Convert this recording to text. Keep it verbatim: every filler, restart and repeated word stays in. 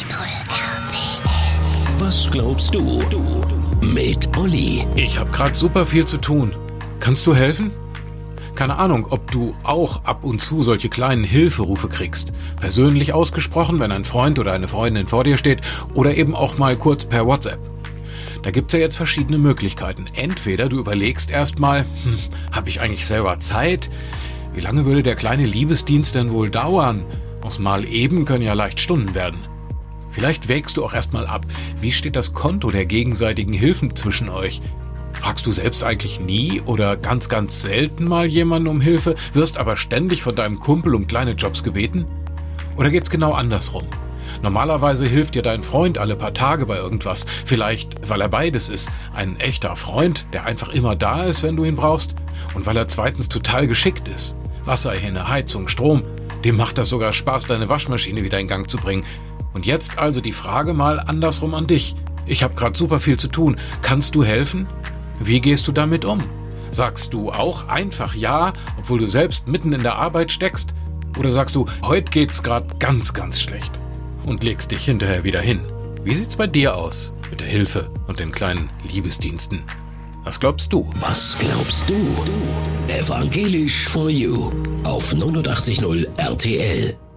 R T L. Was glaubst du? Mit Olli. Ich habe gerade super viel zu tun. Kannst du helfen? Keine Ahnung, ob du auch ab und zu solche kleinen Hilferufe kriegst. Persönlich ausgesprochen, wenn ein Freund oder eine Freundin vor dir steht, oder eben auch mal kurz per WhatsApp. Da gibt's ja jetzt verschiedene Möglichkeiten. Entweder du überlegst erstmal, hm, habe ich eigentlich selber Zeit? Wie lange würde der kleine Liebesdienst denn wohl dauern? Aus mal eben können ja leicht Stunden werden. Vielleicht wägst du auch erstmal ab, wie steht das Konto der gegenseitigen Hilfen zwischen euch? Fragst du selbst eigentlich nie oder ganz, ganz selten mal jemanden um Hilfe, wirst aber ständig von deinem Kumpel um kleine Jobs gebeten? Oder geht's genau andersrum? Normalerweise hilft dir dein Freund alle paar Tage bei irgendwas, vielleicht weil er beides ist, ein echter Freund, der einfach immer da ist, wenn du ihn brauchst, und weil er zweitens total geschickt ist. Wasserhähne, Heizung, Strom, dem macht das sogar Spaß, deine Waschmaschine wieder in Gang zu bringen. Und jetzt also die Frage mal andersrum an dich. Ich habe gerade super viel zu tun, kannst du helfen? Wie gehst du damit um? Sagst du auch einfach ja, obwohl du selbst mitten in der Arbeit steckst? Oder sagst du, heute geht's gerade ganz, ganz schlecht und legst dich hinterher wieder hin? Wie sieht's bei dir aus mit der Hilfe und den kleinen Liebesdiensten? Was glaubst du? Was glaubst du? Evangelisch for You auf neunundachtzig Komma null R T L.